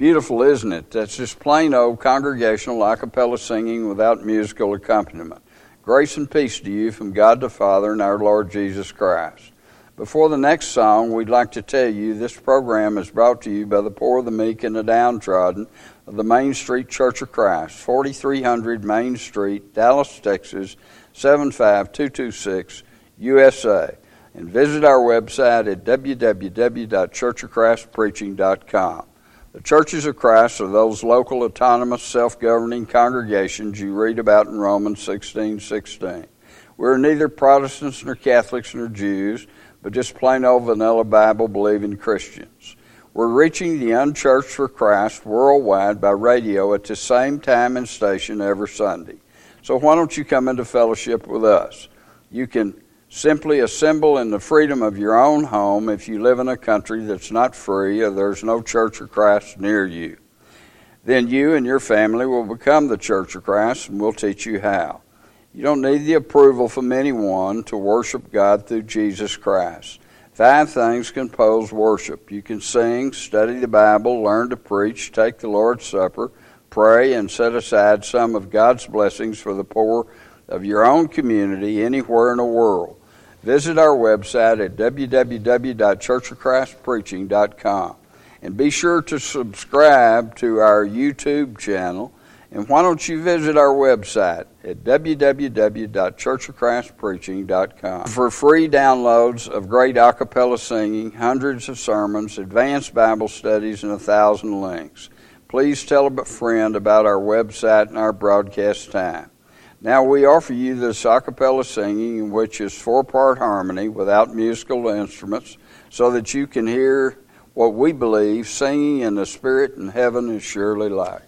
Beautiful, isn't it? That's just plain old congregational a cappella singing without musical accompaniment. Grace and peace to you from God the Father and our Lord Jesus Christ. Before the next song, we'd like to tell you this program is brought to you by the poor, the meek, and the downtrodden of the Main Street Church of Christ, 4300 Main Street, Dallas, Texas, 75226, USA. And visit our website at www.churchofchristpreaching.com. The Churches of Christ are those local, autonomous, self-governing congregations you read about in Romans 16:16. We're neither Protestants nor Catholics nor Jews, but just plain old vanilla Bible-believing Christians. We're reaching the unchurched for Christ worldwide by radio at the same time and station every Sunday. So why don't you come into fellowship with us? You can simply assemble in the freedom of your own home if you live in a country that's not free or there's no Church of Christ near you. Then you and your family will become the Church of Christ, and we'll teach you how. You don't need the approval from anyone to worship God through Jesus Christ. 5 things compose worship. You can sing, study the Bible, learn to preach, take the Lord's Supper, pray, and set aside some of God's blessings for the poor of your own community anywhere in the world. Visit our website at www.churchofchristpreaching.com. And be sure to subscribe to our YouTube channel. And why don't you visit our website at www.churchofchristpreaching.com for free downloads of great a cappella singing, hundreds of sermons, advanced Bible studies, and 1,000 links. Please tell a friend about our website and our broadcast time. Now we offer you this a cappella singing, which is 4-part harmony without musical instruments, so that you can hear what we believe singing in the Spirit in heaven is surely like.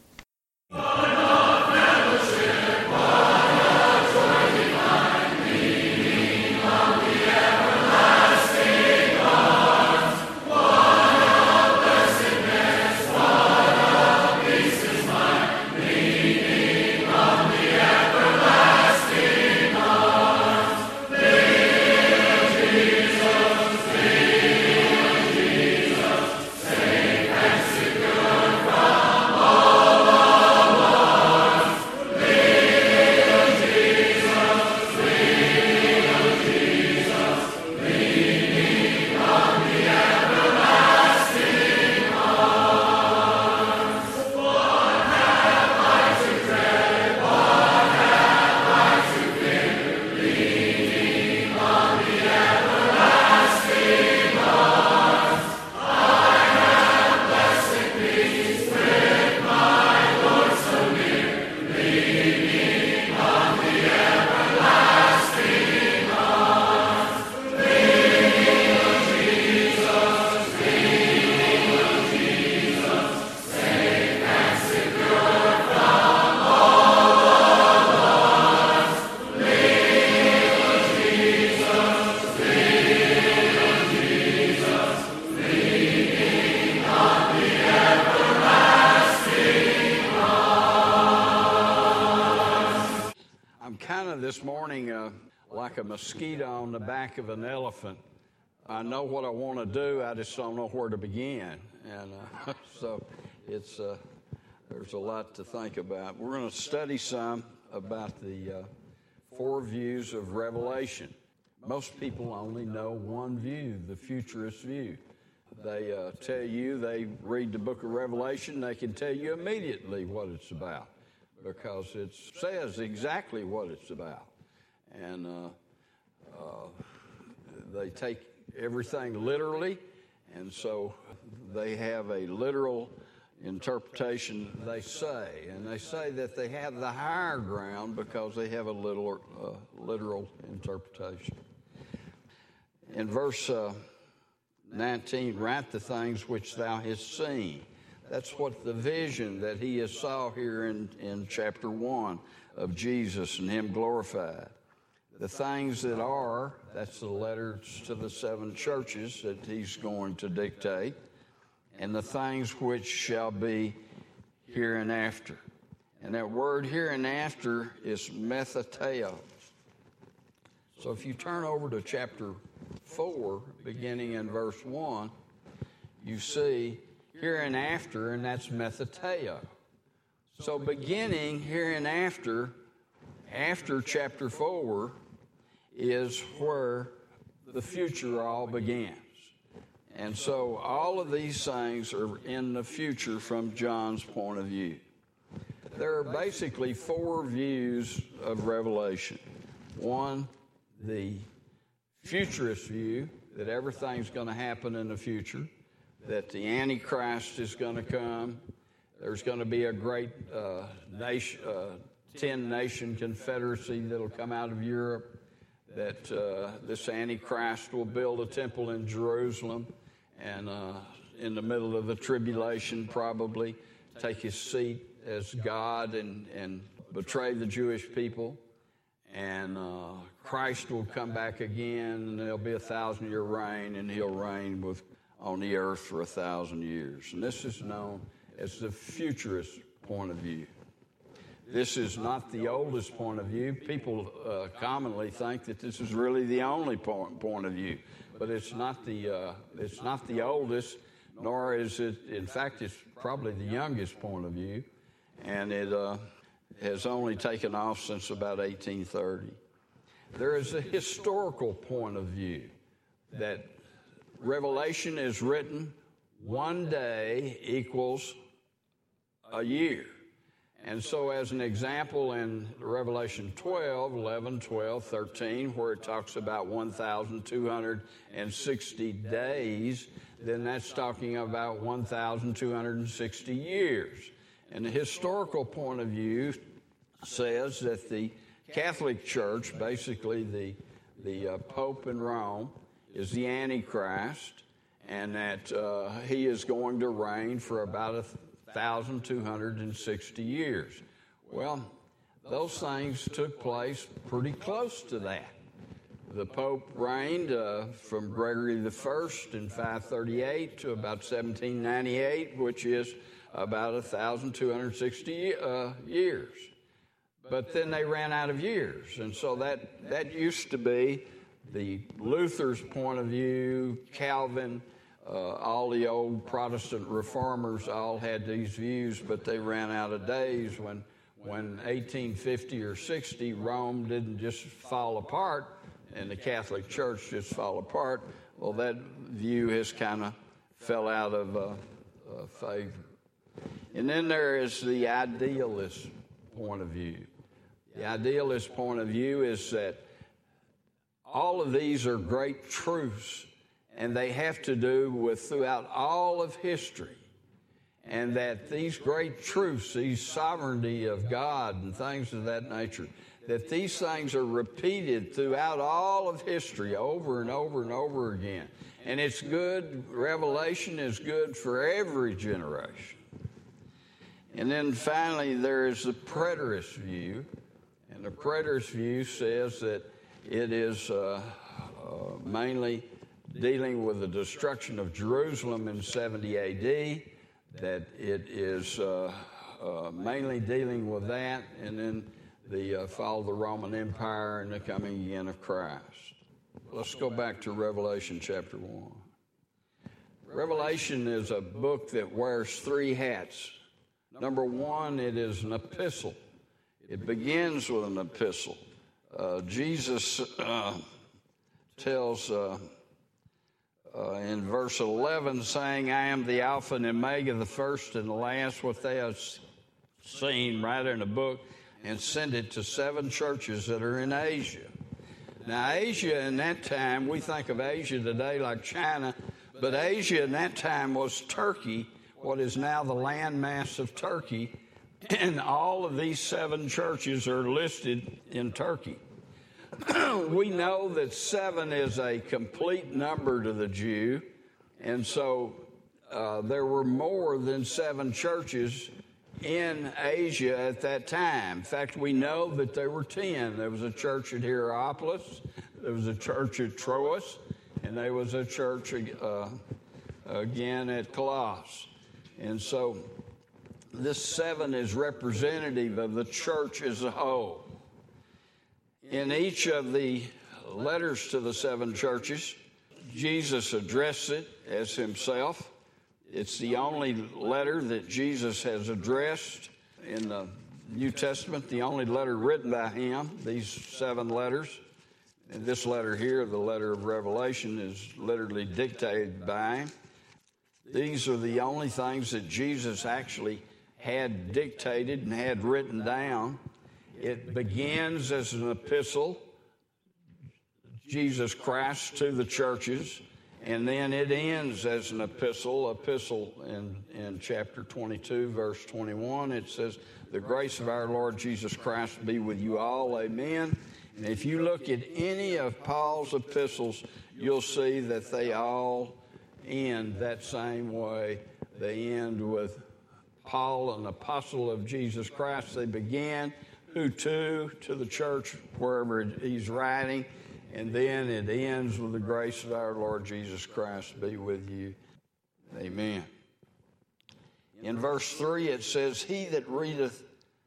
This morning, like a mosquito on the back of an elephant. I know what I want to do, I just don't know where to begin. And so it's there's a lot to think about. We're going to study some about the 4 views of Revelation. Most people only know one view, the futurist view. They tell you, they read the book of Revelation, they can tell you immediately what it's about, because it says exactly what it's about. And they take everything literally, and so they have a literal interpretation, they say. And they say that they have the higher ground because they have a literal interpretation. In verse 19, write the things which thou hast seen. That's what the vision that he saw here in chapter 1 of Jesus and him glorified. The things that are, that's the letters to the 7 churches that he's going to dictate, and the things which shall be hereinafter. And that word hereinafter is methateo. So if you turn over to chapter 4, beginning in verse 1, you see hereinafter, and that's metheteo. So beginning hereinafter, after chapter 4, is where the future all begins. And so all of these things are in the future from John's point of view. There are basically 4 views of Revelation. One, the futurist view, that everything's going to happen in the future, that the Antichrist is going to come, there's going to be a great 10-nation confederacy that'll come out of Europe, that this Antichrist will build a temple in Jerusalem, and in the middle of the tribulation probably take his seat as God and betray the Jewish people. And Christ will come back again, and there'll be a 1,000-year reign, and he'll reign on the earth for 1,000 years. And this is known as the futurist point of view. This is not the oldest point of view. People commonly think that this is really the only point of view, but it's not the oldest, nor is it. In fact, it's probably the youngest point of view, and it has only taken off since about 1830. There is a historical point of view that Revelation is written one day equals a year. And so as an example in Revelation 12, 11, 12, 13, where it talks about 1,260 days, then that's talking about 1,260 years. And the historical point of view says that the Catholic Church, basically the Pope in Rome, is the Antichrist, and that he is going to reign for about 1,260 years. Well, those things took place pretty close to that. The Pope reigned from Gregory I in 538 to about 1798, which is about 1,260 years. But then they ran out of years, and so that used to be the Luther's point of view, Calvin, all the old Protestant reformers all had these views, but they ran out of days when 1850 or 60, Rome didn't just fall apart and the Catholic Church just fall apart. Well, that view has kind of fell out of favor. And then there is the idealist point of view. The idealist point of view is that all of these are great truths, and they have to do with throughout all of history. And that these great truths, these sovereignty of God and things of that nature, that these things are repeated throughout all of history over and over and over again. And it's good, Revelation is good for every generation. And then finally there is the preterist view. And the preterist view says that it is mainly dealing with the destruction of Jerusalem in 70 AD, that it is mainly dealing with that, and then the fall of the Roman Empire and the coming again of Christ. Let's go back to Revelation chapter 1. Revelation is a book that wears 3 hats. Number 1, it is an epistle. It begins with an epistle. Jesus tells in verse 11, saying, I am the Alpha and Omega, the first and the last, what they have seen, write in a book, and send it to 7 churches that are in Asia. Now, Asia in that time, we think of Asia today like China, but Asia in that time was Turkey, what is now the landmass of Turkey, and all of these 7 churches are listed in Turkey. We know that 7 is a complete number to the Jew, and so there were more than 7 churches in Asia at that time. In fact, we know that there were 10. There was a church at Hierapolis, there was a church at Troas, and there was a church again at Colossus. And so this 7 is representative of the church as a whole. In each of the letters to the 7 churches, Jesus addressed it as himself. It's the only letter that Jesus has addressed in the New Testament, the only letter written by him, these 7 letters. And this letter here, the letter of Revelation, is literally dictated by him. These are the only things that Jesus actually had dictated and had written down. It begins as an epistle, Jesus Christ to the churches, and then it ends as an epistle in chapter 22, verse 21. It says, "The grace of our Lord Jesus Christ be with you all, amen." And if you look at any of Paul's epistles, you'll see that they all end that same way. They end with Paul, an apostle of Jesus Christ. They began, who to the church, wherever he's writing. And then it ends with the grace of our Lord Jesus Christ be with you. Amen. In verse 3 it says, "He that readeth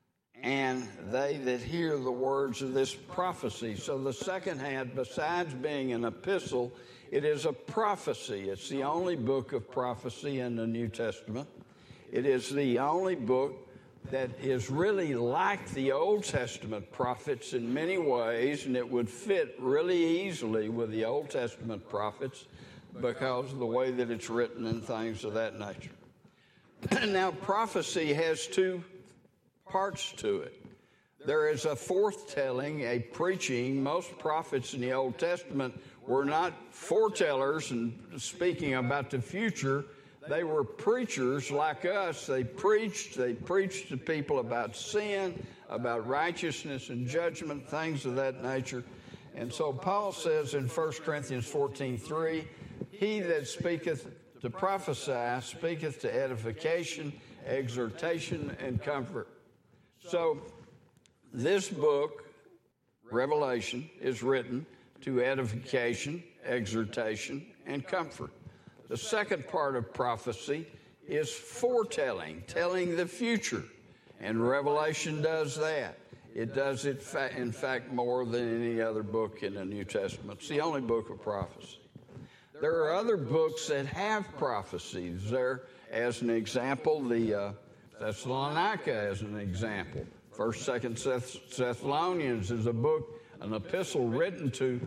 and they that hear the words of this prophecy." So the second half, besides being an epistle, it is a prophecy. It's the only book of prophecy in the New Testament. It is the only book that is really like the Old Testament prophets in many ways, and it would fit really easily with the Old Testament prophets because of the way that it's written and things of that nature. Now, prophecy has 2 parts to it. There is a foretelling, a preaching. Most prophets in the Old Testament were not foretellers and speaking about the future. They were preachers like us. They preached to people about sin, about righteousness and judgment, things of that nature. And so Paul says in 1 Corinthians 14:3, "He that speaketh to prophesy speaketh to edification, exhortation, and comfort." So this book, Revelation, is written to edification, exhortation, and comfort. The second part of prophecy is foretelling, telling the future. And Revelation does that. It does it, in fact, more than any other book in the New Testament. It's the only book of prophecy. There are other books that have prophecies. There, as an example, the Thessalonica as an example. 1st, 2nd Thessalonians is a book, an epistle written to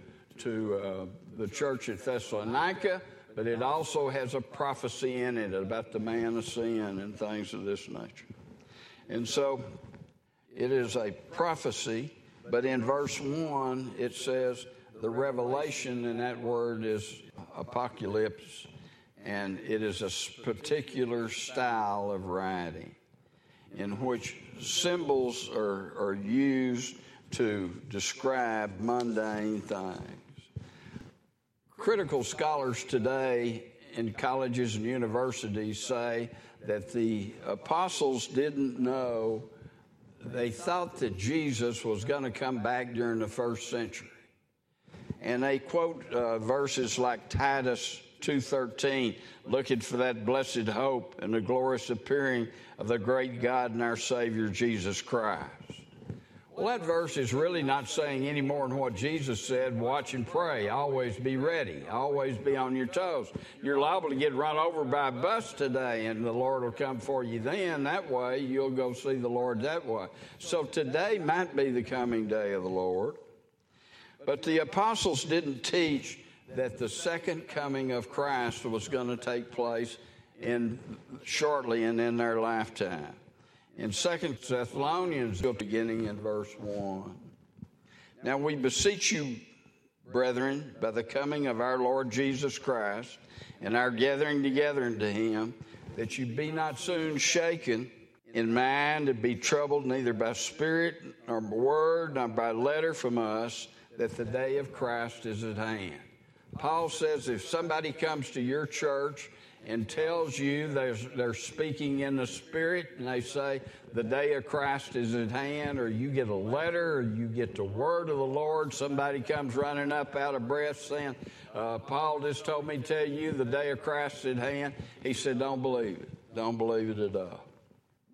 the church at Thessalonica, but it also has a prophecy in it about the man of sin and things of this nature. And so it is a prophecy, but in verse 1 it says the revelation, and that word is apocalypse, and it is a particular style of writing in which symbols are used to describe mundane things. Critical scholars today in colleges and universities say that the apostles didn't know, they thought that Jesus was going to come back during the 1st century. And they quote verses like Titus 2:13, looking for that blessed hope and the glorious appearing of the great God and our Savior Jesus Christ. Well, that verse is really not saying any more than what Jesus said, watch and pray, always be ready, always be on your toes. You're liable to get run over by a bus today, and the Lord will come for you then. That way, you'll go see the Lord that way. So today might be the coming day of the Lord. But the apostles didn't teach that the second coming of Christ was going to take place shortly and in their lifetime. In 2nd Thessalonians, beginning in verse 1. "Now we beseech you, brethren, by the coming of our Lord Jesus Christ and our gathering together unto him, that you be not soon shaken in mind and be troubled neither by spirit nor word nor by letter from us, that the day of Christ is at hand." Paul says if somebody comes to your church and tells you they're speaking in the Spirit, and they say the day of Christ is at hand, or you get a letter, or you get the word of the Lord, somebody comes running up out of breath saying, Paul just told me to tell you the day of Christ is at hand. He said, don't believe it. Don't believe it at all.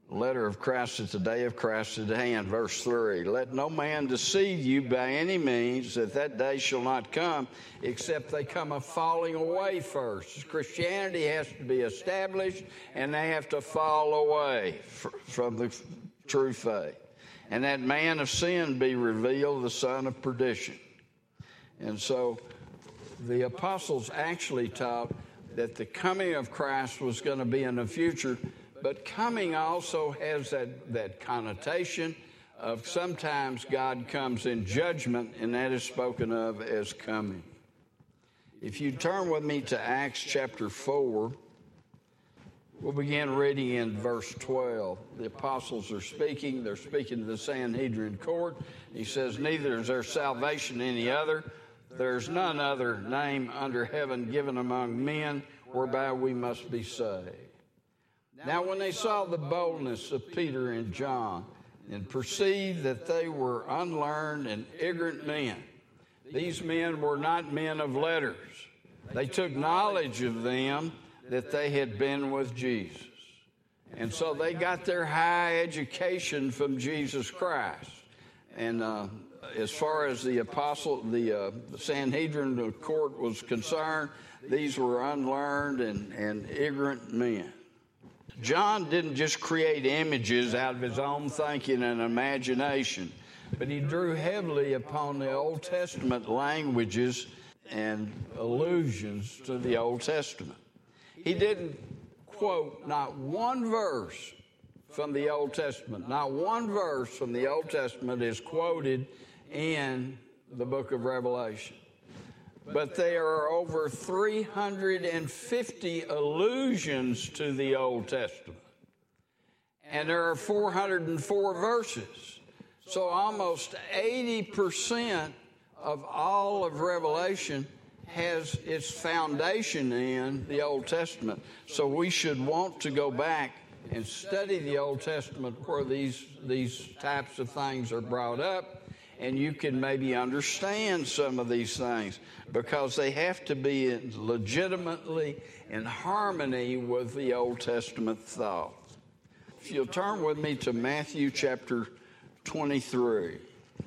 letter of Christ at the day of Christ at hand. Verse 3, let no man deceive you by any means, that day shall not come, except they come a falling away first. Christianity has to be established, and they have to fall away from the true faith. And that man of sin be revealed, the son of perdition. And so the apostles actually taught that the coming of Christ was going to be in the future, but coming also has that connotation of sometimes God comes in judgment, and that is spoken of as coming. If you turn with me to Acts chapter 4, we'll begin reading in verse 12. The apostles are speaking. They're speaking to the Sanhedrin court. He says, neither is there salvation in any other. There's none other name under heaven given among men whereby we must be saved. Now when they saw the boldness of Peter and John and perceived that they were unlearned and ignorant men, these men were not men of letters. They took knowledge of them that they had been with Jesus. And so they got their high education from Jesus Christ. And as far as the Sanhedrin court was concerned, these were unlearned and ignorant men. John didn't just create images out of his own thinking and imagination, but he drew heavily upon the Old Testament languages and allusions to the Old Testament. He didn't quote not one verse from the Old Testament. Not one verse from the Old Testament is quoted in the book of Revelation. But there are over 350 allusions to the Old Testament. And there are 404 verses. So almost 80% of all of Revelation has its foundation in the Old Testament. So we should want to go back and study the Old Testament where these types of things are brought up, and you can maybe understand some of these things because they have to be legitimately in harmony with the Old Testament thought. If you'll turn with me to Matthew chapter 23.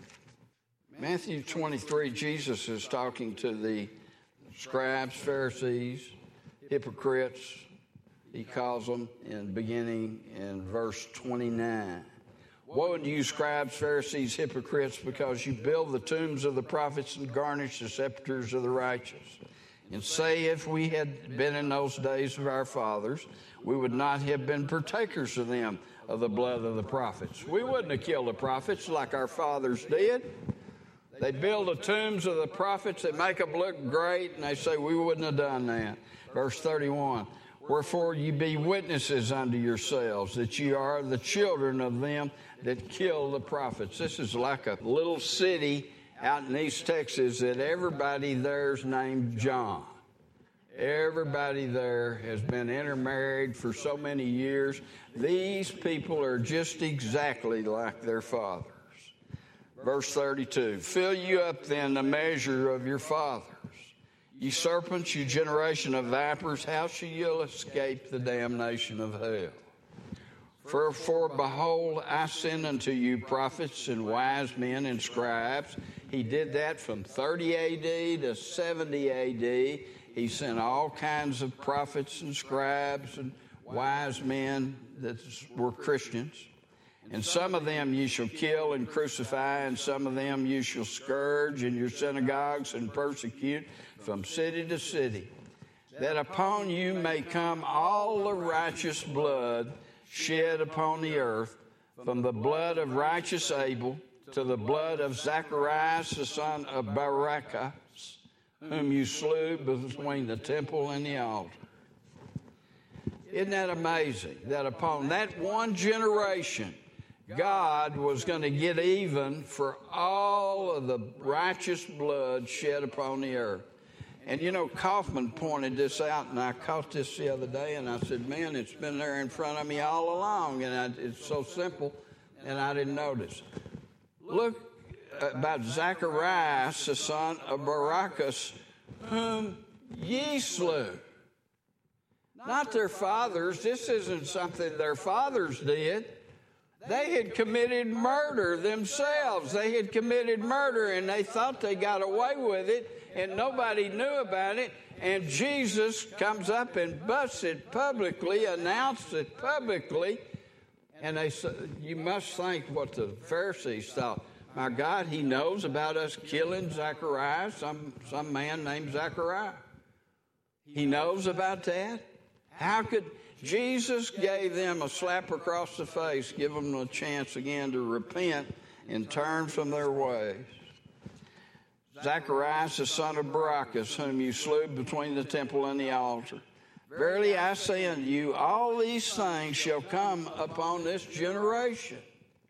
Matthew 23, Jesus is talking to the scribes, Pharisees, hypocrites, he calls them, beginning in verse 29. Woe unto you, scribes, Pharisees, hypocrites, because you build the tombs of the prophets and garnish the sepulchres of the righteous. And say, if we had been in those days of our fathers, we would not have been partakers of them, of the blood of the prophets. We wouldn't have killed the prophets like our fathers did. They build the tombs of the prophets that make them look great, and they say, we wouldn't have done that. Verse 31. Wherefore ye be witnesses unto yourselves that ye are the children of them that kill the prophets. This is like a little city out in East Texas that everybody there's named John. Everybody there has been intermarried for so many years. These people are just exactly like their fathers. Verse 32, fill you up then the measure of your fathers. Ye serpents, you generation of vipers, how shall you escape the damnation of hell? For behold, I send unto you prophets and wise men and scribes. He did that from 30 AD to 70 AD. He sent all kinds of prophets and scribes and wise men that were Christians. And some of them ye shall kill and crucify, and some of them you shall scourge in your synagogues and persecute from city to city, that upon you may come all the righteous blood shed upon the earth, from the blood of righteous Abel to the blood of Zacharias the son of Barachias, whom you slew between the temple and the altar. Isn't that amazing? That upon that one generation, God was going to get even for all of the righteous blood shed upon the earth. And you know, Kaufman pointed this out, and I caught this the other day, and I said, man, it's been there in front of me all along, and it's so simple, and I didn't notice. Look about Zacharias, the son of Barachias, whom ye slew. not their fathers. This isn't something their fathers did. They had committed murder themselves. They had committed murder, and they thought they got away with it, and nobody knew about it. And Jesus comes up and busts it publicly, announced it publicly. And they said, you must think what the Pharisees thought. My God, he knows about us killing Zachariah, some man named Zachariah. He knows about that. How could Jesus gave them a slap across the face, give them a chance again to repent and turn from their ways. Zacharias, the son of Barachas, whom you slew between the temple and the altar. Verily I say unto you, all these things shall come upon this generation.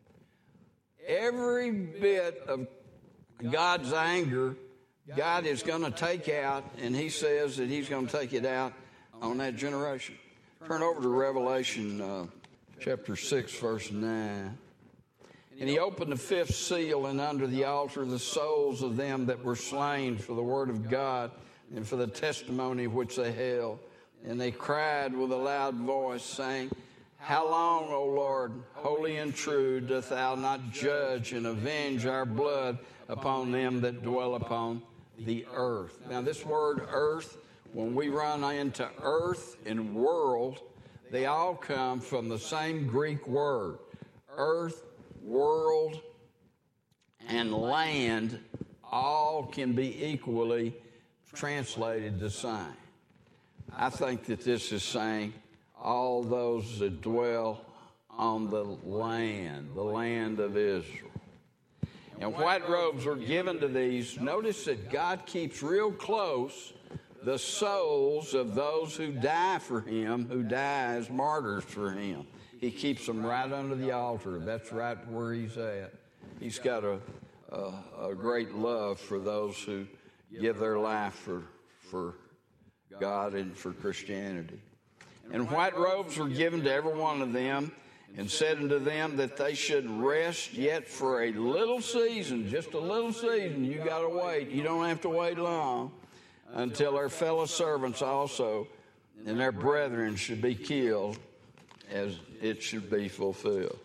Every bit of God's anger, God is going to take out, and he says that he's going to take it out on that generation. Turn over to Revelation chapter 6, verse 9. And he opened the fifth seal, and under the altar the souls of them that were slain for the word of God and for the testimony which they held. And they cried with a loud voice, saying, How long, O Lord, holy and true, doth thou not judge and avenge our blood upon them that dwell upon the earth? Now this word earth, when we run into earth and world, they all come from the same Greek word. Earth, world, and land all can be equally translated the same. I think that this is saying all those that dwell on the land of Israel. And white robes were given to these. Notice that God keeps real close the souls of those who die for him, who die as martyrs for him. He keeps them right under the altar. That's right where he's at. He's got a great love for those who give their life for God and for Christianity. And white robes were given to every one of them, and said unto them that they should rest yet for a little season, just a little season. You got to wait. You don't have to wait long, until their fellow servants also and their brethren should be killed, as it should be fulfilled.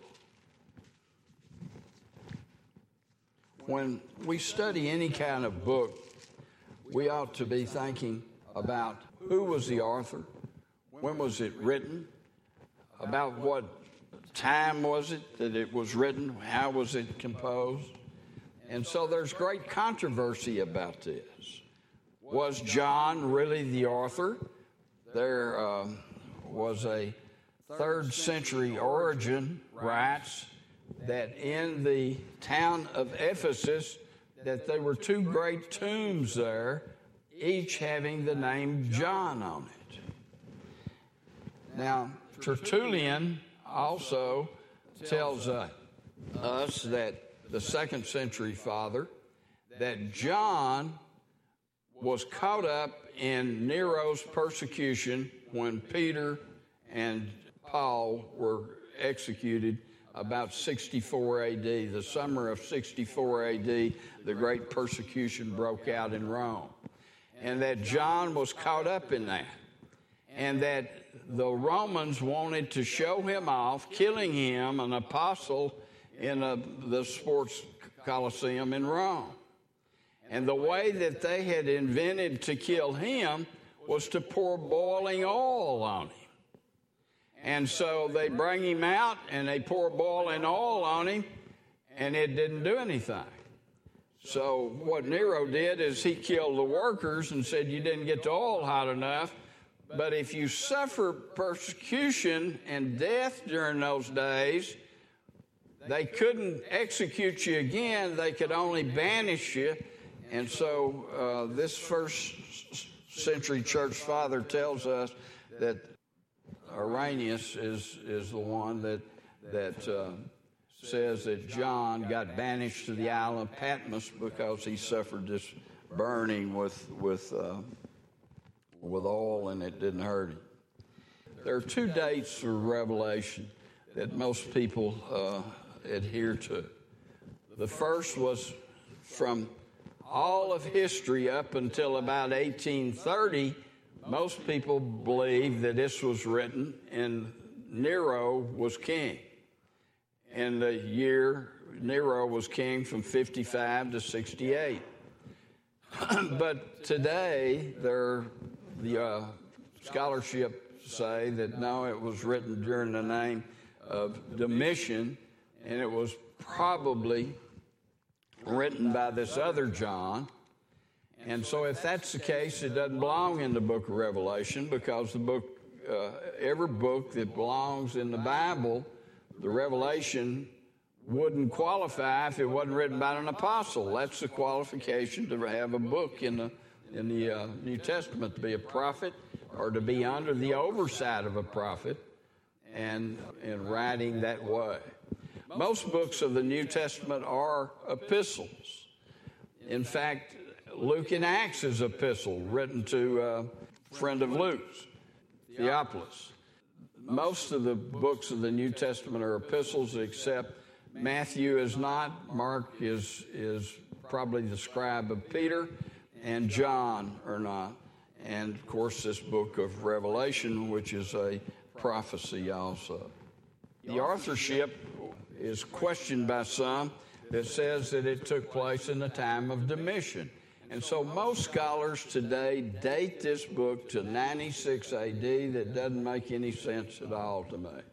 When we study any kind of book, we ought to be thinking about who was the author, when was it written, about what time was it that it was written, how was it composed. And so there's great controversy about this. Was John really the author? There was a 3rd century Origen writes that in the town of Ephesus that there were 2 great tombs there, each having the name John on it. Now, Tertullian also tells us that the 2nd century father, that John was caught up in Nero's persecution when Peter and Paul were executed about 64 AD. The summer of 64 AD, the great persecution broke out in Rome. And that John was caught up in that. And that the Romans wanted to show him off, killing him, an apostle, in the sports coliseum in Rome. And the way that they had invented to kill him was to pour boiling oil on him. And so they bring him out and they pour boiling oil on him, and it didn't do anything. So what Nero did is he killed the workers and said, you didn't get the oil hot enough. But if you suffer persecution and death during those days, they couldn't execute you again. They could only banish you. And so this 1st century church father tells us that Irenaeus is the one that says that John got banished to the island of Patmos because he suffered this burning with oil, and it didn't hurt him. There are 2 dates for Revelation that most people adhere to. The first was from all of history up until about 1830, Most people believe that this was written and Nero was king. In the year Nero was king from 55 to 68. But today, the scholarship say that no, it was written during the name of Domitian, and it was probably written by this other John. And so if that's the case, it doesn't belong in the book of Revelation, because the book, every book that belongs in the Bible, the Revelation wouldn't qualify if it wasn't written by an apostle. That's the qualification to have a book in the New Testament, to be a prophet or to be under the oversight of a prophet and writing that way. Most books of the New Testament are epistles. In fact, Luke and Acts is epistle written to a friend of Luke's, Theophilus. Most of the books of the New Testament are epistles, except Matthew is not. Mark is probably the scribe of Peter, and John are not. And, of course, this book of Revelation, which is a prophecy also. The authorship is questioned by some that says that it took place in the time of Domitian. And so most scholars today date this book to 96 AD. That doesn't make any sense at all to me.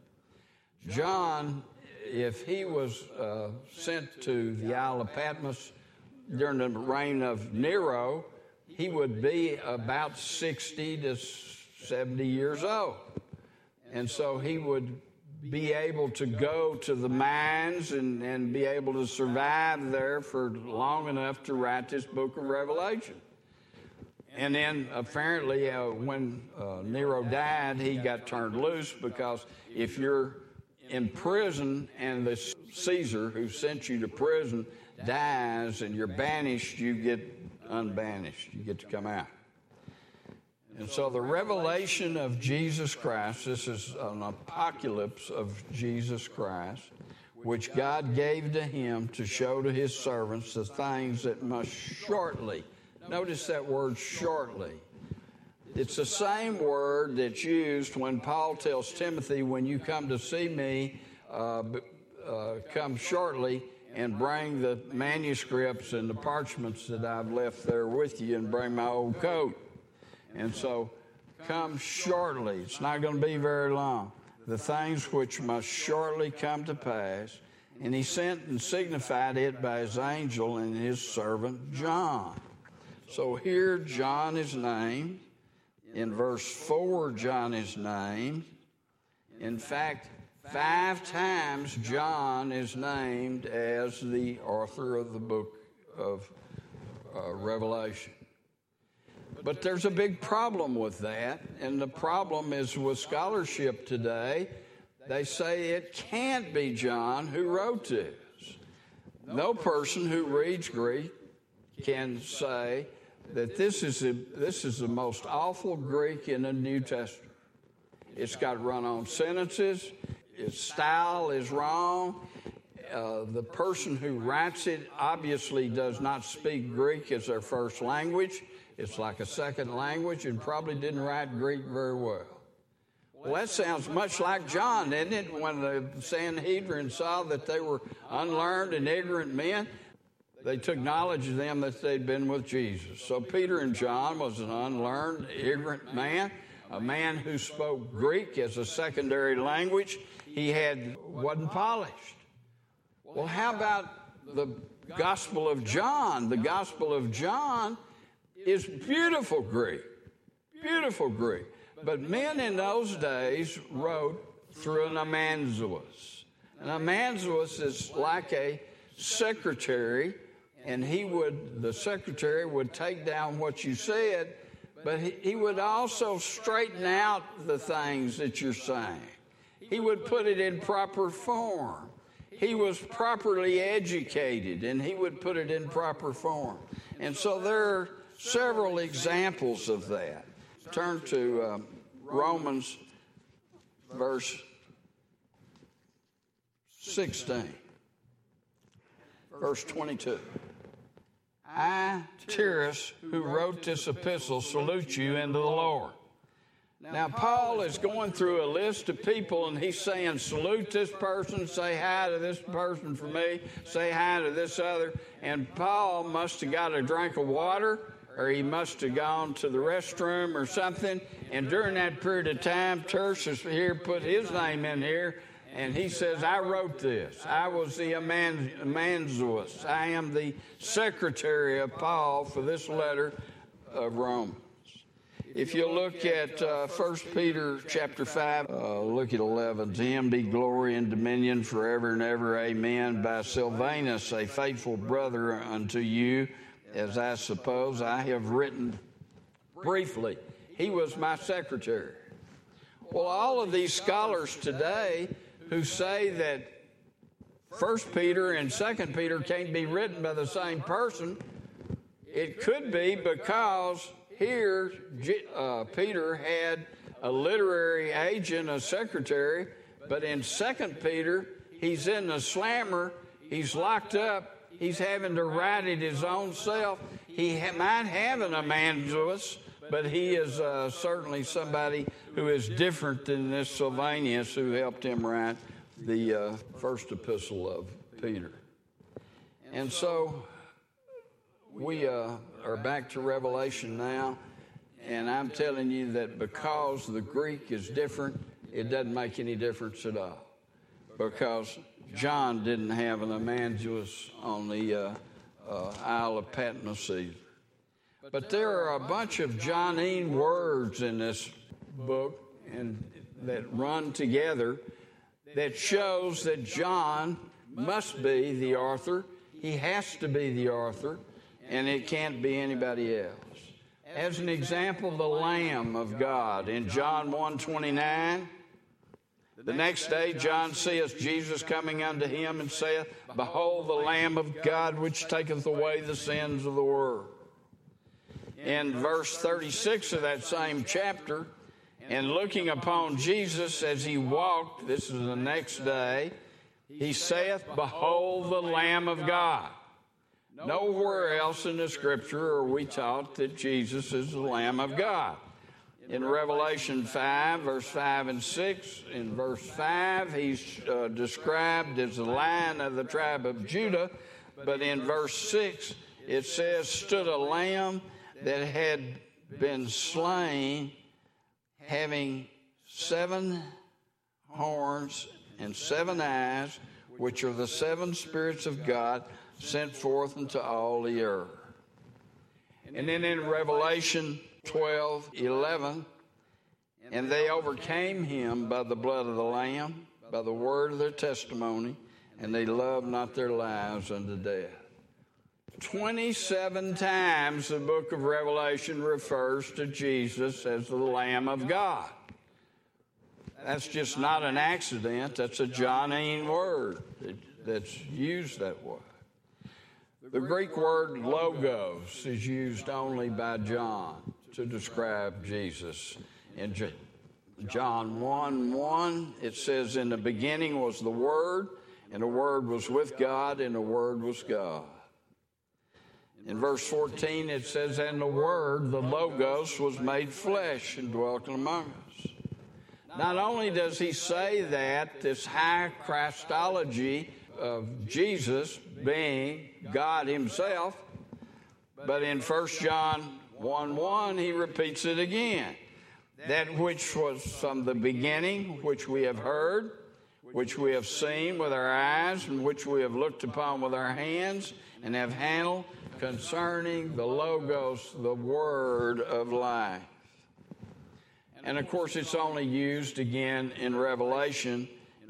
John, if he was sent to the Isle of Patmos during the reign of Nero, he would be about 60 to 70 years old. And so he would be able to go to the mines and be able to survive there for long enough to write this book of Revelation. And then apparently when Nero died, he got turned loose, because if you're in prison and the Caesar who sent you to prison dies and you're banished, you get unbanished. You get to come out. And so the revelation of Jesus Christ, this is an apocalypse of Jesus Christ, which God gave to him to show to his servants the things that must shortly. Notice that word shortly. It's the same word that's used when Paul tells Timothy, when you come to see me, come shortly and bring the manuscripts and the parchments that I've left there with you, and bring my old coat. And so, come shortly. It's not going to be very long. The things which must shortly come to pass. And he sent and signified it by his angel and his servant John. So here John is named. In verse 4, John is named. In fact, 5 times John is named as the author of the book of Revelation. But there's a big problem with that, and the problem is with scholarship today. They say it can't be John who wrote this. No person who reads Greek can say that this is the most awful Greek in the New Testament. It's got run-on sentences. Its style is wrong. The person who writes it obviously does not speak Greek as their first language. It's like a second language, and probably didn't write Greek very well. Well, that sounds much like John, doesn't it? When the Sanhedrin saw that they were unlearned and ignorant men, they took knowledge of them that they'd been with Jesus. So Peter and John was an unlearned, ignorant man, a man who spoke Greek as a secondary language. He wasn't polished. Well, how about the Gospel of John? The Gospel of John is beautiful Greek. Beautiful Greek. But men in those days wrote through an amanuensis. An amanuensis is like a secretary, and the secretary would take down what you said, but he would also straighten out the things that you're saying. He would put it in proper form. He was properly educated, and he would put it in proper form. And so there are several examples of that. Turn to Romans verse 16. Verse 22. I, Tertius, who wrote this epistle, salute you into the Lord. Now, Paul is going through a list of people, and he's saying, salute this person, say hi to this person for me, say hi to this other. And Paul must have got a drink of water, or he must have gone to the restroom or something. And during that period of time, Tertius here put his name in here, and he says, I wrote this. I was the Amanuensis. I am the secretary of Paul for this letter of Romans. If you look at 1 Peter chapter 5, look at 11. To him be glory and dominion forever and ever. Amen. By Silvanus, a faithful brother unto you, as I suppose I have written briefly. He was my secretary. Well, all of these scholars today who say that 1 Peter and 2 Peter can't be written by the same person, it could be because here, Peter had a literary agent, a secretary, but in 2 Peter, he's in the slammer, he's locked up, he's having to write it his own self. He might have an Amanuensis, but he is certainly somebody who is different than this Silvanus who helped him write the first epistle of Peter. And so we are back to Revelation now, and I'm telling you that because the Greek is different, it doesn't make any difference at all. Because John didn't have an Amanuensis on the Isle of Patmos either. But there are a bunch of Johannine words in this book and that run together that shows that John must be the author. He has to be the author. And it can't be anybody else. As an example, the Lamb of God. In John 1:29, the next day John seeth Jesus coming unto him and saith, Behold the Lamb of God which taketh away the sins of the world. In verse 36 of that same chapter, and looking upon Jesus as he walked, this is the next day, he saith, Behold the Lamb of God. Nowhere else in the Scripture are we taught that Jesus is the Lamb of God. In Revelation 5, verse 5 and 6, in verse 5, he's described as the Lion of the tribe of Judah, but in verse 6, it says, stood a lamb that had been slain, having 7 horns and 7 eyes, which are the 7 spirits of God, sent forth into all the earth. And then in Revelation 12:11, and they overcame him by the blood of the Lamb, by the word of their testimony, and they loved not their lives unto death. 27 times the book of Revelation refers to Jesus as the Lamb of God. That's just not an accident. That's a Johannine word that's used that way. The Greek word logos is used only by John to describe Jesus. In John 1:1, it says, in the beginning was the Word, and the Word was with God, and the Word was God. In verse 14, it says, and the Word, the logos, was made flesh and dwelt among us. Not only does he say that, this high Christology of Jesus being God himself, but in 1 John 1:1 he repeats it again. That which was from the beginning, which we have heard, which we have seen with our eyes, and which we have looked upon with our hands, and have handled concerning the Logos, the word of life. And of course it's only used again in Revelation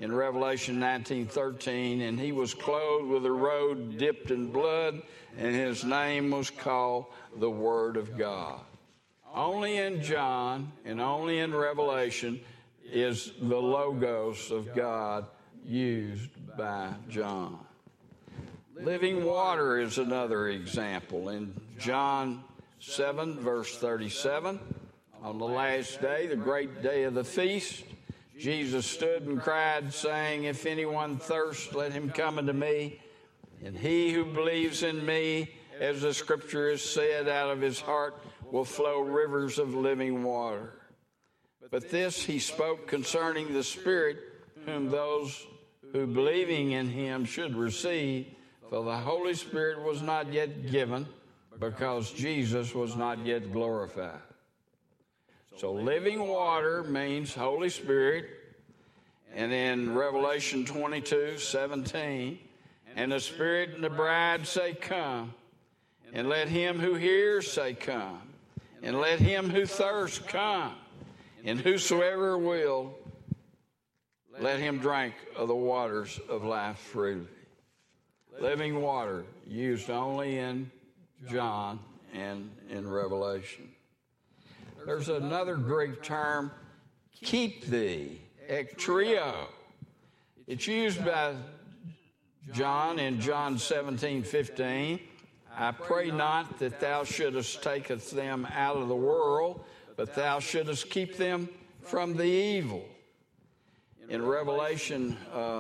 19:13, and he was clothed with a robe dipped in blood, and his name was called the Word of God. Only in John and only in Revelation is the Logos of God used by John. Living water is another example. In John 7, verse 37, on the last day, the great day of the feast, Jesus stood and cried, saying, if anyone thirsts, let him come unto me. And he who believes in me, as the Scripture has said, out of his heart will flow rivers of living water. But this he spoke concerning the Spirit, whom those who believing in him should receive, for the Holy Spirit was not yet given, because Jesus was not yet glorified. So living water means Holy Spirit. And in Revelation 22:17, and the Spirit and the bride say, Come. And let him who hears say, Come. And let him who thirsts come. And whosoever will, let him drink of the waters of life freely. Living water, used only in John and in Revelation. There's another Greek term, keep thee, ektrio. It's used by John in John 17:15. I pray not that thou shouldest taketh them out of the world, but thou shouldest keep them from the evil. In Revelation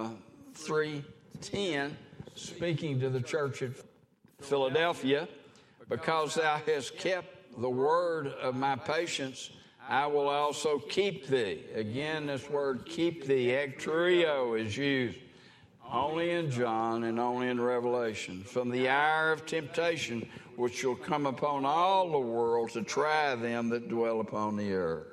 3:10, speaking to the church at Philadelphia, because thou hast kept the word of my patience, I will also keep thee. Again, this word keep thee, ektrio, is used only in John and only in Revelation, from the hour of temptation which shall come upon all the world to try them that dwell upon the earth.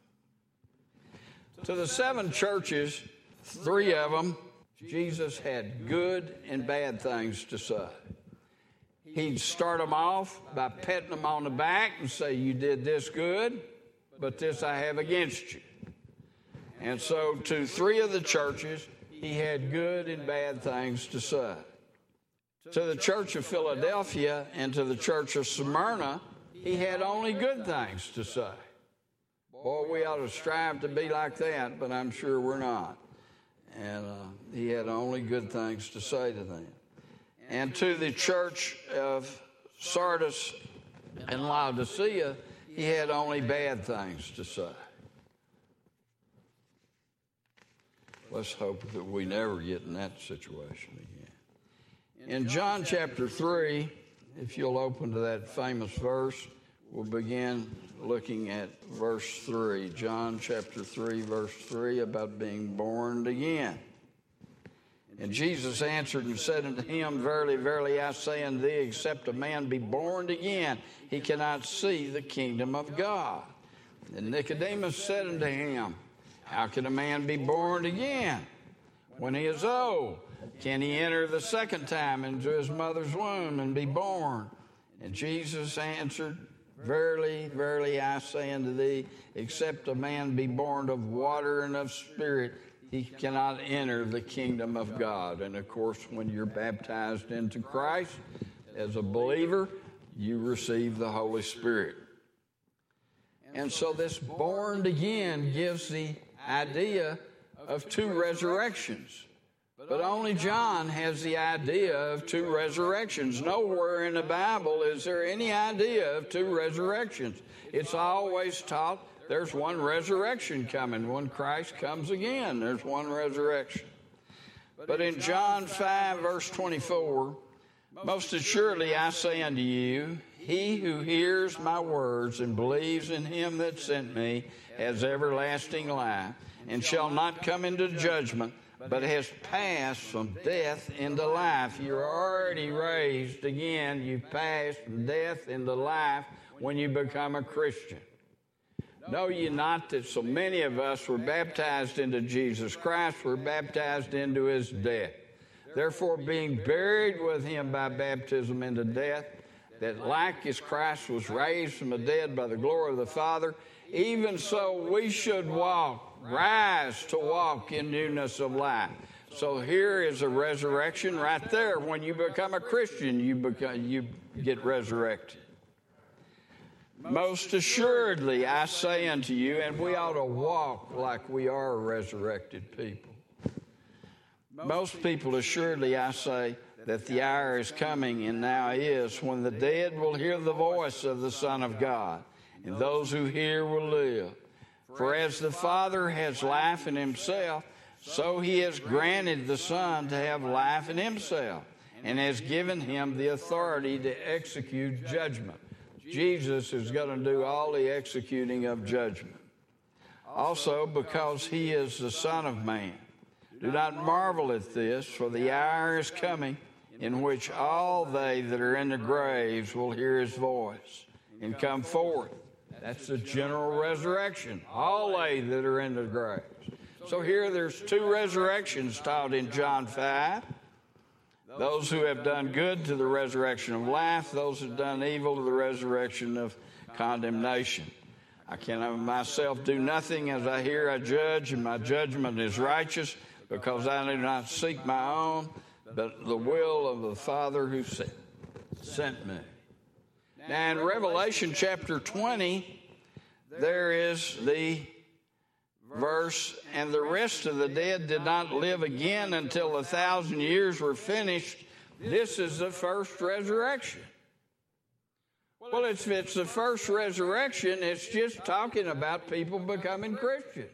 To the 7 churches, 3 of them, Jesus had good and bad things to say. He'd start them off by patting them on the back and say, you did this good, but this I have against you. And so to 3 of the churches, he had good and bad things to say. To the church of Philadelphia and to the church of Smyrna, he had only good things to say. Boy, we ought to strive to be like that, but I'm sure we're not. And he had only good things to say to them. And to the church of Sardis and Laodicea, he had only bad things to say. Let's hope that we never get in that situation again. In John chapter 3, if you'll open to that famous verse, we'll begin looking at verse 3. John chapter 3, verse 3, about being born again. And Jesus answered and said unto him, Verily, verily, I say unto thee, except a man be born again, he cannot see the kingdom of God. And Nicodemus said unto him, How can a man be born again when he is old? Can he enter the second time into his mother's womb and be born? And Jesus answered, Verily, verily, I say unto thee, except a man be born of water and of spirit, he cannot enter the kingdom of God. And of course, when you're baptized into Christ as a believer, you receive the Holy Spirit. And so this born again gives the idea of 2 resurrections. But only John has the idea of 2 resurrections. Nowhere in the Bible is there any idea of 2 resurrections. It's always taught there's one resurrection coming. When Christ comes again, there's one resurrection. But in John 5, verse 24, Most assuredly I say unto you, he who hears my words and believes in him that sent me has everlasting life, and shall not come into judgment, but has passed from death into life. You're already raised again. You've passed from death into life when you become a Christian. Know ye not that so many of us were baptized into Jesus Christ, were baptized into his death. Therefore, being buried with him by baptism into death, that like as Christ was raised from the dead by the glory of the Father, even so we should rise to walk in newness of life. So here is a resurrection right there. When you become a Christian, you get resurrected. Most assuredly, I say unto you, and we ought to walk like we are resurrected people. Most people, assuredly, I say, that the hour is coming, and now is, when the dead will hear the voice of the Son of God, and those who hear will live. For as the Father has life in himself, so he has granted the Son to have life in himself, and has given him the authority to execute judgment. Jesus is going to do all the executing of judgment. also because he is the Son of Man. Do not marvel at this, for the hour is coming in which all they that are in the graves will hear his voice and come forth. That's the general resurrection. All they that are in the graves. So here there's two resurrections taught in John 5. Those who have done good to the resurrection of life, those who have done evil to the resurrection of condemnation. I can of myself do nothing. As I hear, I judge, and my judgment is righteous, because I do not seek my own, but the will of the Father who sent me. Now in Revelation chapter 20, there is the verse, and the rest of the dead did not live again until 1,000 years were finished. This is the first resurrection. Well, if it's the first resurrection, it's just talking about people becoming Christians.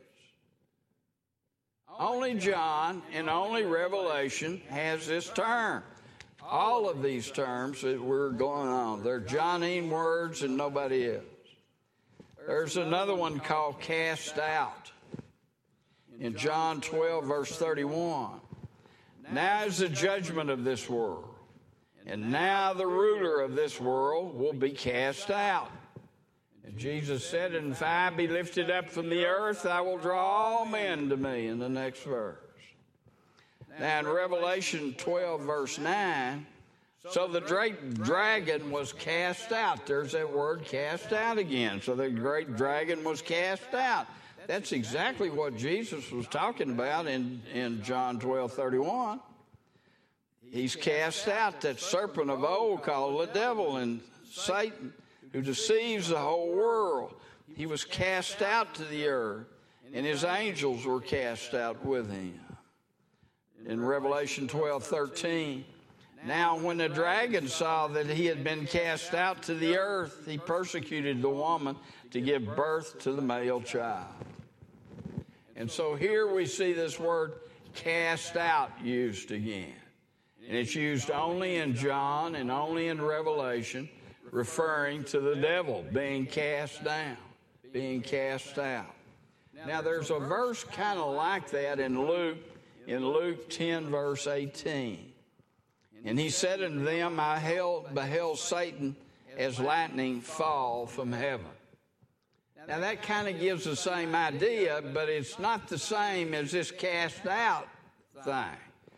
Only John and only Revelation has this term. All of these terms that we're going on, they're Johnine words and nobody else. There's another one called cast out. In John 12, verse 31, now is the judgment of this world, and now the ruler of this world will be cast out. And Jesus said, and if I be lifted up from the earth, I will draw all men to me, in the next verse. Now in Revelation 12, verse 9, so the great dragon was cast out. There's that word, cast out again. So the great dragon was cast out. That's exactly what Jesus was talking about in John 12:31. He's cast out, that serpent of old called the devil and Satan, who deceives the whole world. He was cast out to the earth, and his angels were cast out with him. In Revelation 12:13, now when the dragon saw that he had been cast out to the earth, he persecuted the woman to give birth to the male child. And so here we see this word cast out used again. And it's used only in John and only in Revelation, referring to the devil being cast down, being cast out. Now there's a verse kind of like that in Luke 10, verse 18. And he said unto them, I beheld Satan as lightning fall from heaven. Now that kind of gives the same idea, but it's not the same as this cast out thing.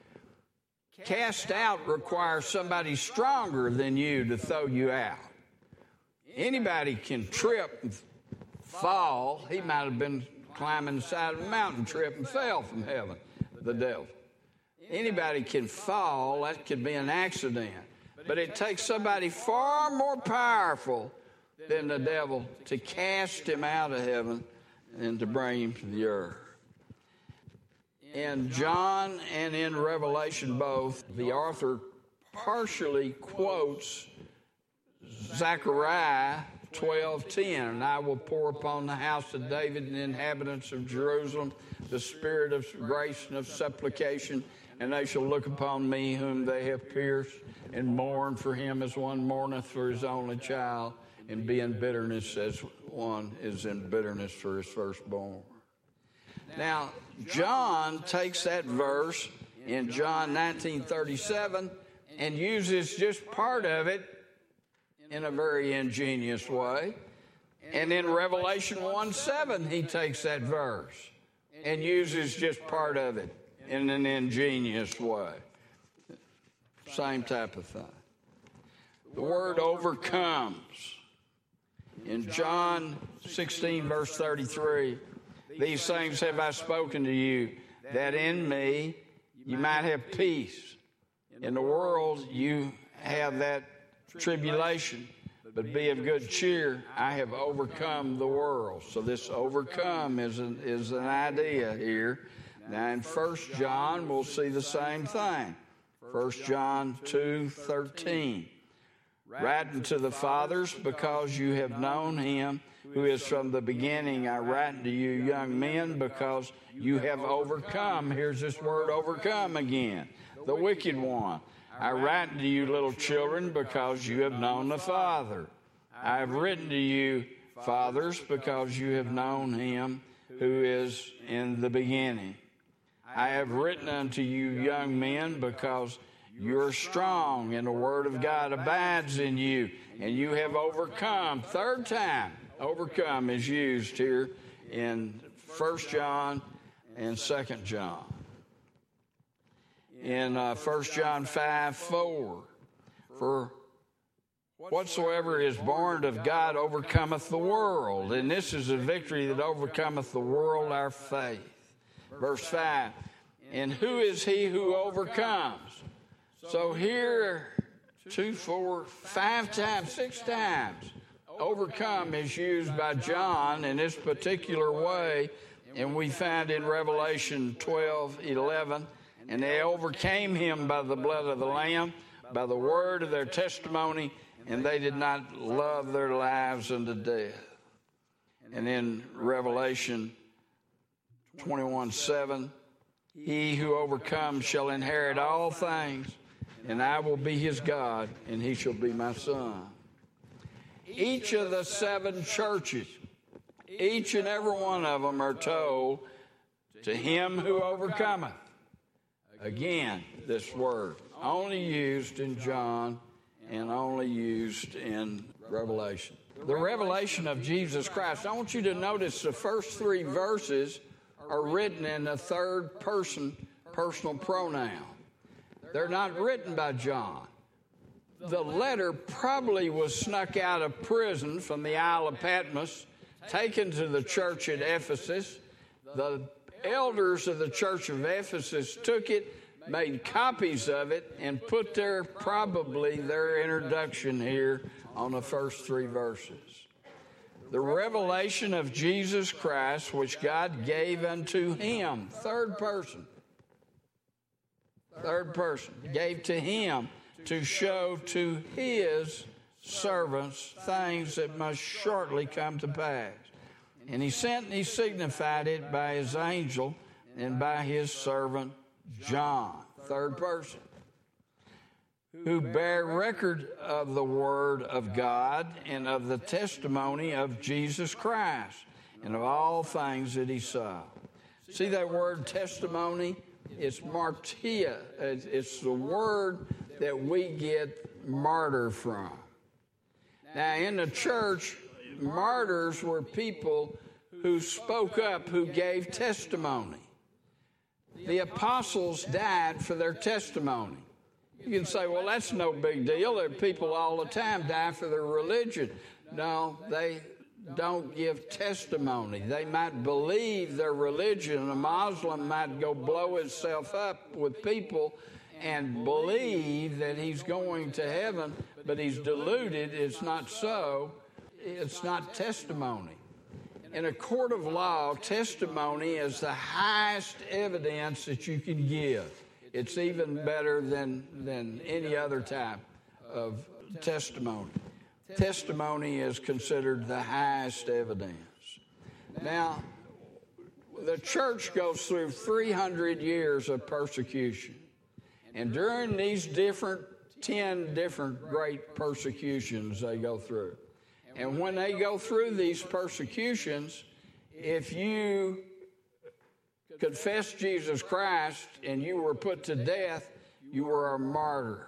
Cast out requires somebody stronger than you to throw you out. Anybody can trip and fall. He might have been climbing the side of a mountain, trip and fell from heaven, the devil. Anybody can fall. That could be an accident. But it takes somebody far more powerful than the devil to cast him out of heaven and to bring him to the earth. In John and in Revelation both, the author partially quotes Zechariah 12:10, and I will pour upon the house of David and the inhabitants of Jerusalem the spirit of grace and of supplication, and they shall look upon me whom they have pierced, and mourn for him as one mourneth for his only child, and be in bitterness as one is in bitterness for his firstborn. Now, John takes that verse in John 19:37 and uses just part of it in a very ingenious way. And in Revelation 1:7, he takes that verse and uses just part of it in an ingenious way. Same type of thing. The word overcomes. In John 16, verse 33, these things have I spoken to you, that in me you might have peace. In the world you have that tribulation, but be of good cheer. I have overcome the world. So this overcome is an idea here. Now in 1 John we'll see the same thing. 1 John 2:13. Writing to the fathers, because you have known him who is from the beginning. I write to you, young men, because you have overcome. Here's this word overcome again. The wicked one. I write to you, little children, because you have known the Father. I have written to you, fathers, because you have known him who is in the beginning. I have written unto you, young men, because you're strong, and the word of God abides in you, and you have overcome. Third time, overcome is used here in 1 John and 2 John. In 1 John 5:4, for whatsoever is born of God overcometh the world, and this is a victory that overcometh the world, our faith. Verse 5, and who is he who overcomes? So here, 2, 4, 5 times, 6 times, overcome is used by John in this particular way, and we find in Revelation 12:11, and they overcame him by the blood of the Lamb, by the word of their testimony, and they did not love their lives unto death. And in Revelation 21:7, he who overcomes shall inherit all things, and I will be his God, and he shall be my son. Each of the 7 churches, each and every one of them are told, to him who overcometh. Again, this word, only used in John and only used in Revelation. The revelation of Jesus Christ. I want you to notice the first 3 verses are written in the third person personal pronoun. They're not written by John. The letter probably was snuck out of prison from the Isle of Patmos, taken to the church at Ephesus. The elders of the church of Ephesus took it, made copies of it, and put probably their introduction here on the first 3 verses. The revelation of Jesus Christ, which God gave unto him, third person, gave to him to show to his servants things that must shortly come to pass. And he sent and he signified it by his angel and by his servant John, third person, who bear record of the word of God and of the testimony of Jesus Christ and of all things that he saw. See that word testimony? It's martyr. It's the word that we get martyr from. Now, in the church, martyrs were people who spoke up, who gave testimony. The apostles died for their testimony. You can say, well, that's no big deal. There are people all the time die for their religion. No, they don't give testimony. They might believe their religion. A Muslim might go blow himself up with people and believe that he's going to heaven, but he's deluded. It's not so. It's not testimony. In a court of law, testimony is the highest evidence that you can give. It's even better than any other type of testimony. Testimony is considered the highest evidence. Now, the church goes through 300 years of persecution. And during these 10 different great persecutions they go through. And when they go through these persecutions, if you confessed Jesus Christ and you were put to death, you were a martyr.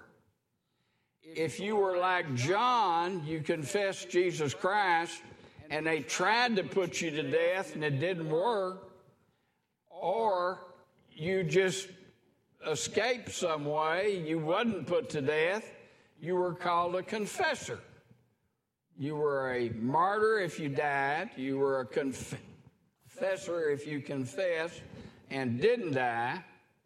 If you were like John, you confessed Jesus Christ and they tried to put you to death and it didn't work, or you just escaped some way, you wasn't put to death, you were called a confessor. You were a martyr if you died. You were a confessor if you confessed and didn't die.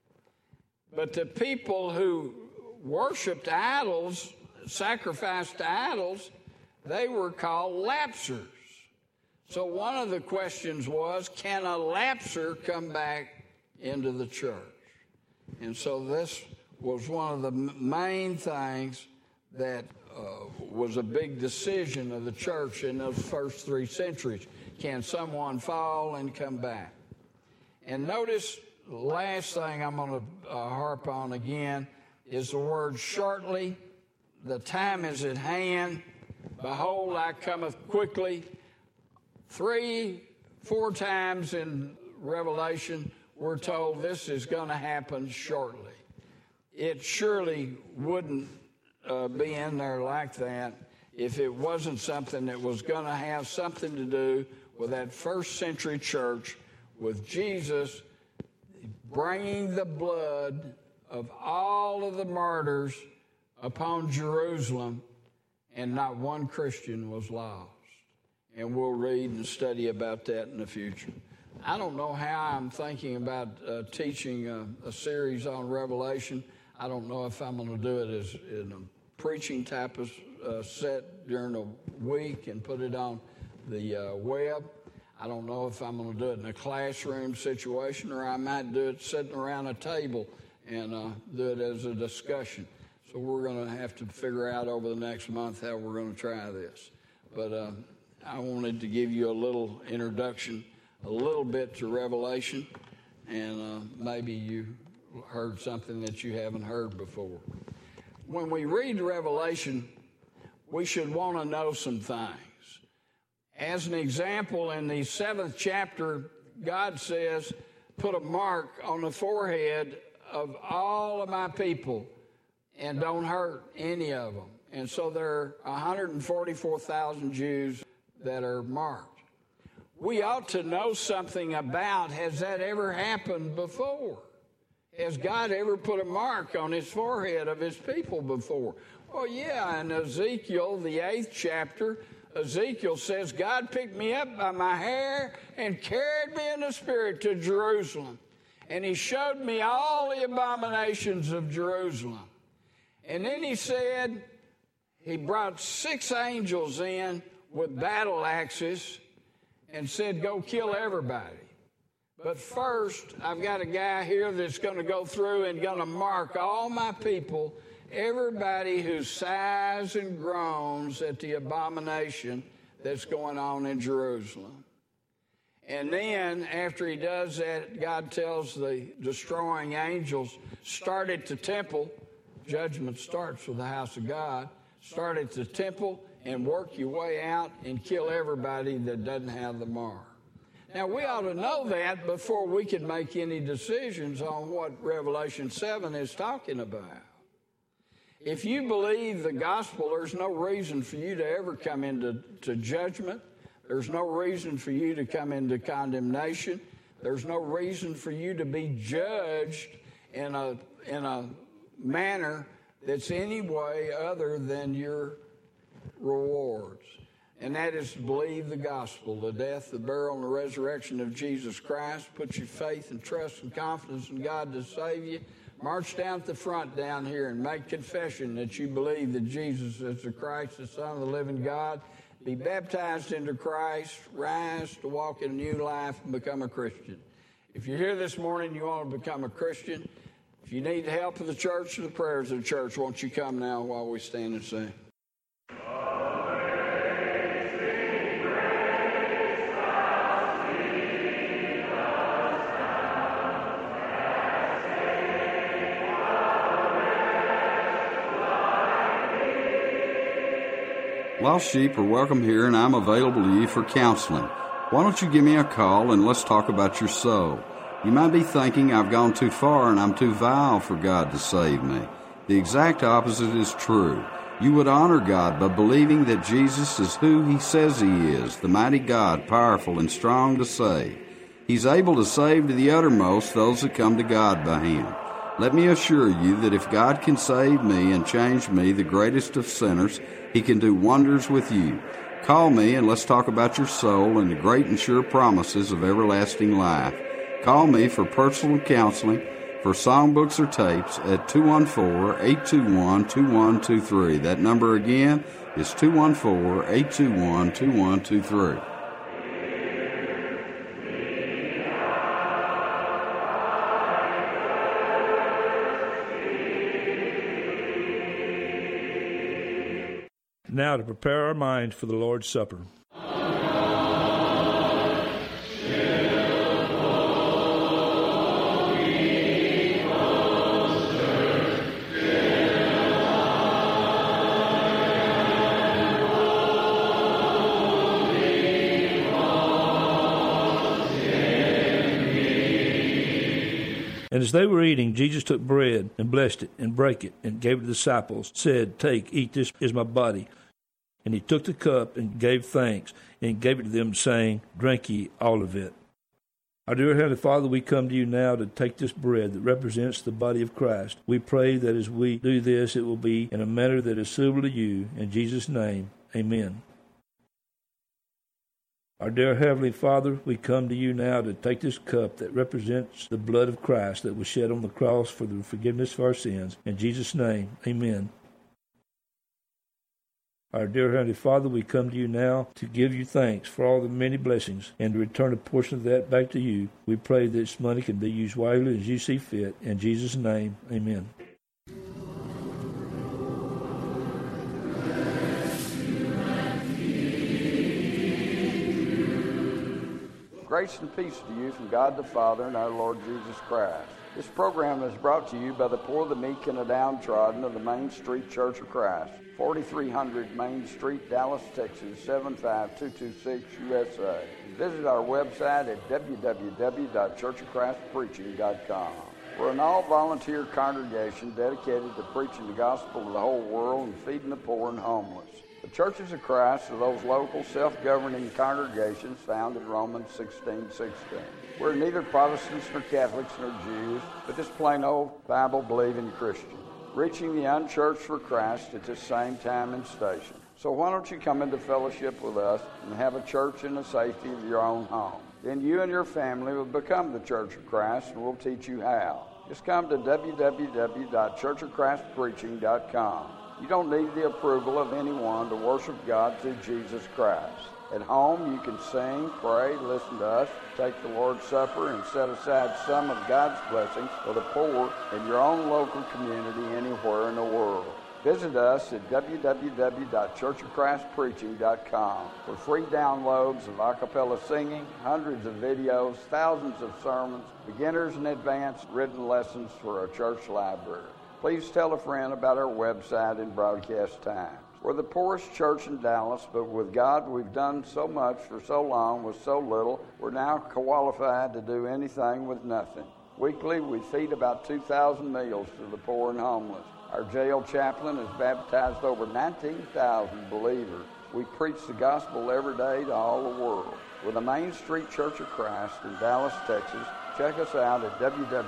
But the people who worshiped idols, sacrificed to idols, they were called lapsers. So one of the questions was, can a lapser come back into the church? And so this was one of the main things that was a big decision of the church in those first 3 centuries. Can someone fall and come back? And notice the last thing I'm going to harp on again is the word shortly. The time is at hand. Behold, I cometh quickly. 3 4 times in Revelation, we're told this is going to happen shortly. It surely wouldn't be in there like that if it wasn't something that was going to have something to do with that first century church, with Jesus bringing the blood of all of the martyrs upon Jerusalem, and not one Christian was lost. And we'll read and study about that in the future. I don't know how I'm thinking about teaching a series on Revelation. I don't know if I'm going to do it as in a preaching type of set during a week and put it on the web. I don't know if I'm going to do it in a classroom situation, or I might do it sitting around a table and do it as a discussion. So we're going to have to figure out over the next month how we're going to try this. But I wanted to give you a little introduction, a little bit to Revelation, and maybe you heard something that you haven't heard before. When we read Revelation, we should want to know some things. As an example, in the 7th chapter, God says, put a mark on the forehead of all of my people and don't hurt any of them. And so there are 144,000 Jews that are marked. We ought to know something about, has that ever happened before? Has God ever put a mark on his forehead of his people before? Well, yeah, in Ezekiel, the 8th chapter, Ezekiel says, God picked me up by my hair and carried me in the spirit to Jerusalem. And he showed me all the abominations of Jerusalem. And then he said, he brought 6 angels in with battle axes and said, go kill everybody. But first, I've got a guy here that's going to go through and going to mark all my people, everybody who sighs and groans at the abomination that's going on in Jerusalem. And then, after he does that, God tells the destroying angels, start at the temple. Judgment starts with the house of God. Start at the temple and work your way out and kill everybody that doesn't have the mark. Now, we ought to know that before we can make any decisions on what Revelation 7 is talking about. If you believe the gospel, there's no reason for you to ever come into judgment. There's no reason for you to come into condemnation. There's no reason for you to be judged in a manner that's any way other than your rewards. And that is to believe the gospel, the death, the burial, and the resurrection of Jesus Christ. Put your faith and trust and confidence in God to save you. March down at the front down here and make confession that you believe that Jesus is the Christ, the Son of the living God. Be baptized into Christ, rise to walk in a new life, and become a Christian. If you're here this morning, you want to become a Christian, if you need the help of the church or the prayers of the church, won't you come now while we stand and sing? Lost sheep are welcome here, and I'm available to you for counseling. Why don't you give me a call and let's talk about your soul? You might be thinking I've gone too far and I'm too vile for God to save me. The exact opposite is true. You would honor God by believing that Jesus is who He says He is, the mighty God, powerful and strong to save. He's able to save to the uttermost those that come to God by Him. Let me assure you that if God can save me and change me, the greatest of sinners, He can do wonders with you. Call me and let's talk about your soul and the great and sure promises of everlasting life. Call me for personal counseling, for songbooks or tapes at 214-821-2123. That number again is 214-821-2123. Now to prepare our mind for the Lord's Supper. And as they were eating, Jesus took bread and blessed it and brake it and gave it to the disciples, said, "Take, eat, this is my body." And he took the cup and gave thanks and gave it to them, saying, "Drink ye all of it." Our dear Heavenly Father, we come to you now to take this bread that represents the body of Christ. We pray that as we do this, it will be in a manner that is suitable to you. In Jesus' name, amen. Our dear Heavenly Father, we come to you now to take this cup that represents the blood of Christ that was shed on the cross for the forgiveness of our sins. In Jesus' name, amen. Our dear Heavenly Father, we come to you now to give you thanks for all the many blessings and to return a portion of that back to you. We pray that this money can be used wisely as you see fit. In Jesus' name, amen. Grace and peace to you from God the Father and our Lord Jesus Christ. This program is brought to you by the poor, the meek, and the downtrodden of the Main Street Church of Christ, 4300 Main Street, Dallas, Texas, 75226 USA. Visit our website at www.churchofchristpreaching.com. We're an all-volunteer congregation dedicated to preaching the gospel to the whole world and feeding the poor and homeless. The Churches of Christ are those local self-governing congregations found in Romans 16:16. We're neither Protestants nor Catholics nor Jews, but just plain old Bible-believing Christians, reaching the unchurched for Christ at this same time and station. So why don't you come into fellowship with us and have a church in the safety of your own home? Then you and your family will become the Church of Christ, and we'll teach you how. Just come to www.churchofchristpreaching.com. You don't need the approval of anyone to worship God through Jesus Christ. At home, you can sing, pray, listen to us, take the Lord's Supper, and set aside some of God's blessings for the poor in your own local community anywhere in the world. Visit us at www.churchofchristpreaching.com for free downloads of a cappella singing, hundreds of videos, thousands of sermons, beginners and advanced written lessons for our church library. Please tell a friend about our website and broadcast times. We're the poorest church in Dallas, but with God we've done so much for so long with so little, we're now qualified to do anything with nothing. Weekly, we feed about 2,000 meals to the poor and homeless. Our jail chaplain has baptized over 19,000 believers. We preach the gospel every day to all the world. We're the Main Street Church of Christ in Dallas, Texas. Check us out at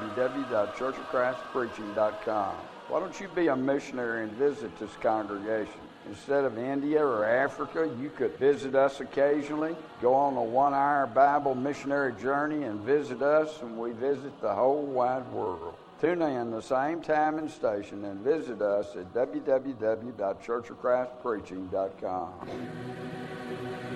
www.churchofchristpreaching.com. Why don't you be a missionary and visit this congregation? Instead of India or Africa, you could visit us occasionally, go on a 1-hour Bible missionary journey and visit us, and we visit the whole wide world. Tune in the same time and station and visit us at www.churchofchristpreaching.com.